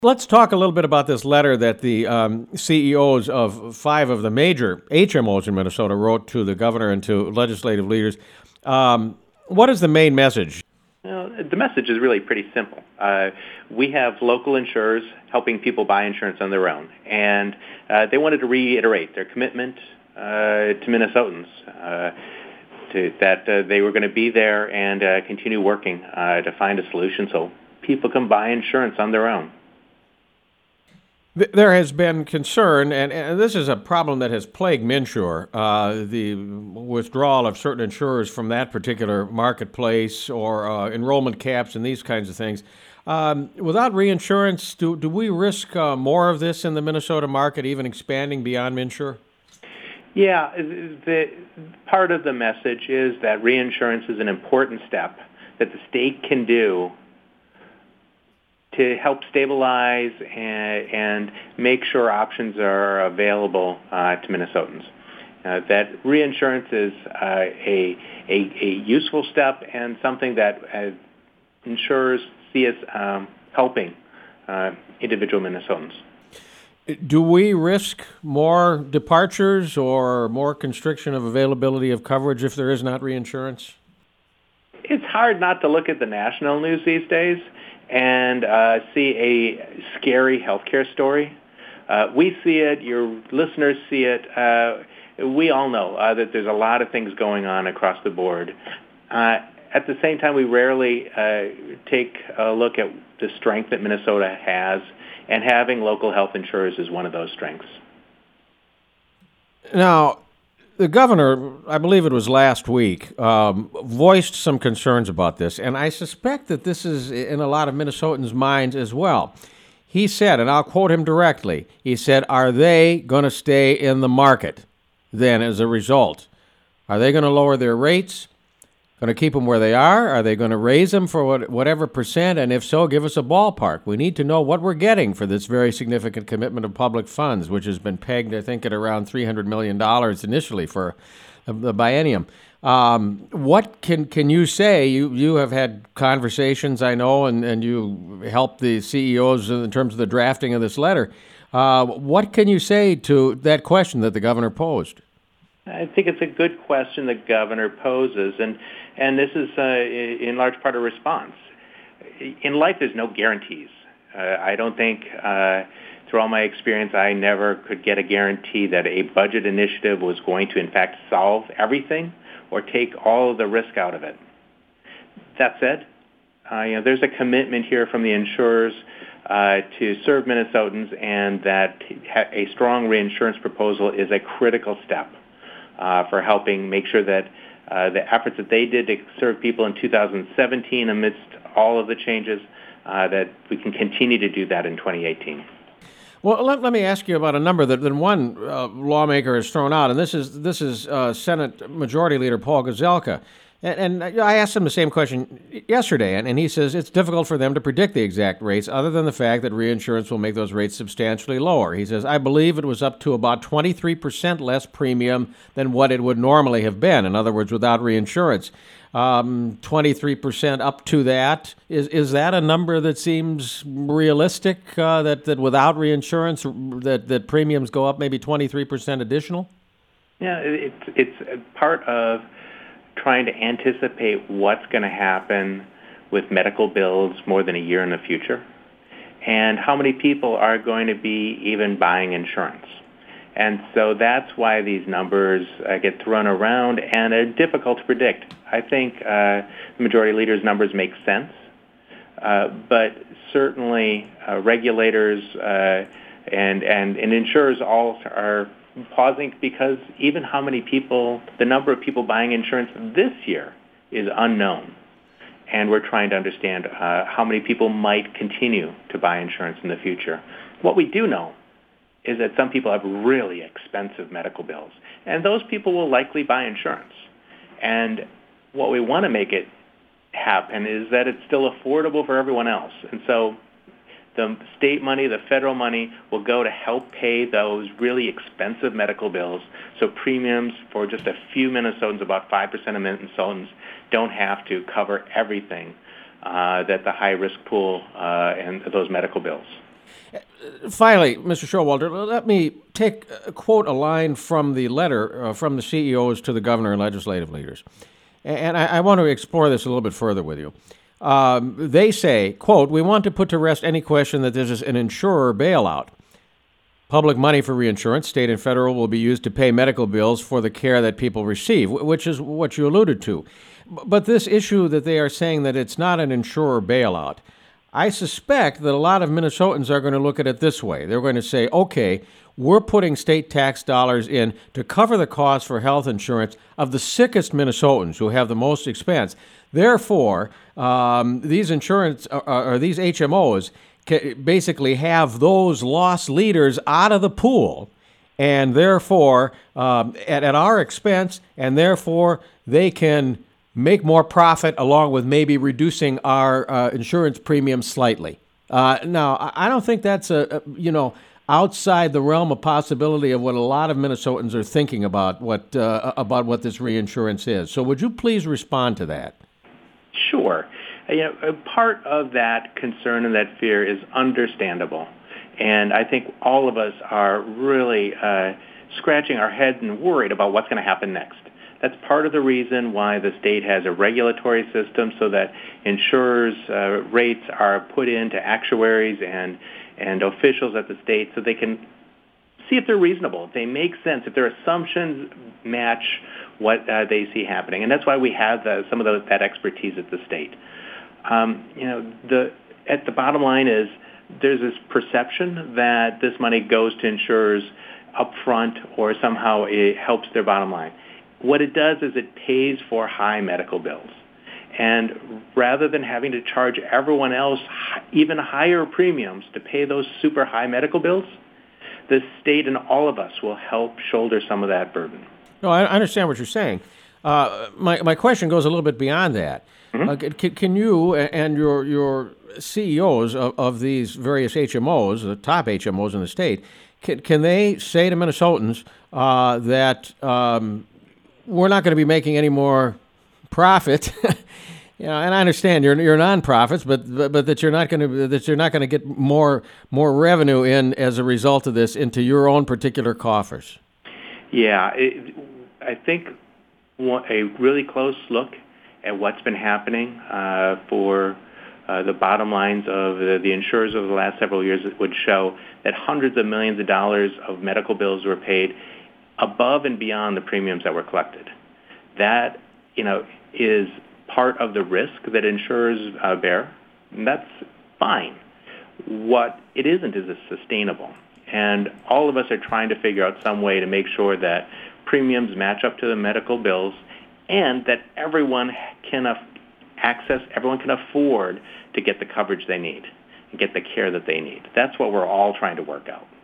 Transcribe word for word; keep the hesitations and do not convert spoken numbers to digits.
Let's talk a little bit about this letter that the um, C E Os of five of the major H M Os in Minnesota wrote to the governor and to legislative leaders. Um, what is the main message? Well, the message is really pretty simple. Uh, we have local insurers helping people buy insurance on their own, and uh, they wanted to reiterate their commitment uh, to Minnesotans, uh, to, that uh, they were going to be there and uh, continue working uh, to find a solution so people can buy insurance on their own. There has been concern, and, and this is a problem that has plagued MNsure, uh, the withdrawal of certain insurers from that particular marketplace or uh, enrollment caps and these kinds of things. Um, without reinsurance, do, do we risk uh, more of this in the Minnesota market, even expanding beyond MNsure? Yeah, the, part of the message is that reinsurance is an important step that the state can do to help stabilize and, and make sure options are available uh, to Minnesotans. Uh, that reinsurance is uh, a, a, a useful step and something that uh, insurers see as um, helping uh, individual Minnesotans. Do we risk more departures or more constriction of availability of coverage if there is not reinsurance? It's hard not to look at the national news these days and uh, see a scary healthcare story. Uh, we see it, your listeners see it. Uh, we all know uh, that there's a lot of things going on across the board. Uh, at the same time, we rarely uh, take a look at the strength that Minnesota has, and having local health insurers is one of those strengths. Now, the governor, I believe it was last week, um, voiced some concerns about this, and I suspect that this is in a lot of Minnesotans' minds as well. He said, and I'll quote him directly, he said, are they going to stay in the market then as a result? Are they going to lower their rates? Going to keep them where they are? Are they going to raise them for what, whatever percent? And if so, give us a ballpark. We need to know what we're getting for this very significant commitment of public funds, which has been pegged, I think, at around three hundred million dollars initially for the biennium. Um, what can can you say? You you have had conversations, I know, and, and you helped the C E Os in terms of the drafting of this letter. Uh, what can you say to that question that the governor posed? I think it's a good question the governor poses, and and this is uh, in large part a response. In life, there's no guarantees. Uh, I don't think, uh, through all my experience, I never could get a guarantee that a budget initiative was going to, in fact, solve everything or take all of the risk out of it. That said, uh, you know, there's a commitment here from the insurers uh, to serve Minnesotans, and that a strong reinsurance proposal is a critical step Uh, for helping make sure that uh, the efforts that they did to serve people in two thousand seventeen amidst all of the changes, uh, that we can continue to do that in twenty eighteen. Well, let, let me ask you about a number that, that one uh, lawmaker has thrown out, and this is this is uh, Senate Majority Leader Paul Gazelka. And, and I asked him the same question yesterday, and, and he says it's difficult for them to predict the exact rates other than the fact that reinsurance will make those rates substantially lower. He says, I believe it was up to about twenty-three percent less premium than what it would normally have been. In other words, without reinsurance. Um, twenty-three percent up to that. Is is that a number that seems realistic, uh, that, that without reinsurance, that, that premiums go up maybe twenty-three percent additional? Yeah, it's, it's part of trying to anticipate what's going to happen with medical bills more than a year in the future, and how many people are going to be even buying insurance. And so that's why these numbers uh, get thrown around and are difficult to predict. I think uh, the majority leader's numbers make sense, uh, but certainly uh, regulators uh, and, and, and insurers all are pausing, because even how many people, the number of people buying insurance this year is unknown. And we're trying to understand uh, how many people might continue to buy insurance in the future. What we do know is that some people have really expensive medical bills, and those people will likely buy insurance. And what we want to make it happen is that it's still affordable for everyone else. And so the state money, the federal money, will go to help pay those really expensive medical bills, so premiums for just a few Minnesotans, about five percent of Minnesotans, don't have to cover everything uh, that the high-risk pool uh, and those medical bills. Finally, Mister Showalter, let me take uh, quote a line from the letter uh, from the C E Os to the governor and legislative leaders. And I, I want to explore this a little bit further with you. Um, they say, quote, "We want to put to rest any question that this is an insurer bailout. Public money for reinsurance, state and federal, will be used to pay medical bills for the care that people receive," which is what you alluded to. But this issue that they are saying that it's not an insurer bailout, I suspect that a lot of Minnesotans are going to look at it this way. They're going to say, okay, we're putting state tax dollars in to cover the cost for health insurance of the sickest Minnesotans who have the most expense. Therefore, um, these insurance or, or these H M Os can basically have those loss leaders out of the pool, and therefore um, at, at our expense, and therefore they can make more profit along with maybe reducing our uh, insurance premiums slightly. Uh, now, I don't think that's a, a you know outside the realm of possibility of what a lot of Minnesotans are thinking about what uh, about what this reinsurance is. So, would you please respond to that? Sure. You know, a part of that concern and that fear is understandable, and I think all of us are really uh, scratching our heads and worried about what's going to happen next. That's part of the reason why the state has a regulatory system so that insurers' uh, rates are put into actuaries and, and officials at the state so they can see if they're reasonable, if they make sense, if their assumptions match what uh, they see happening. And that's why we have uh, some of those, that expertise at the state. Um, you know, the, at the bottom line is there's this perception that this money goes to insurers up front or somehow it helps their bottom line. What it does is it pays for high medical bills. And rather than having to charge everyone else even higher premiums to pay those super high medical bills, the state and all of us will help shoulder some of that burden. No, I understand what you're saying. Uh, my, my question goes a little bit beyond that. Mm-hmm. Uh, can, can you and your, your C E Os of, of these various H M Os, the top H M Os in the state, can, can they say to Minnesotans uh, that um, we're not going to be making any more profit, you know, and I understand you're you're nonprofits, but, but but that you're not going to that you're not going to get more more revenue in as a result of this into your own particular coffers. Yeah, it, I think a really close look at what's been happening uh, for uh, the bottom lines of the, the insurers over the last several years would show that hundreds of millions of dollars of medical bills were paid above and beyond the premiums that were collected. That, you know, is part of the risk that insurers uh, bear, and that's fine. What it isn't is it's sustainable. And all of us are trying to figure out some way to make sure that premiums match up to the medical bills and that everyone can af- access, everyone can afford to get the coverage they need and get the care that they need. That's what we're all trying to work out.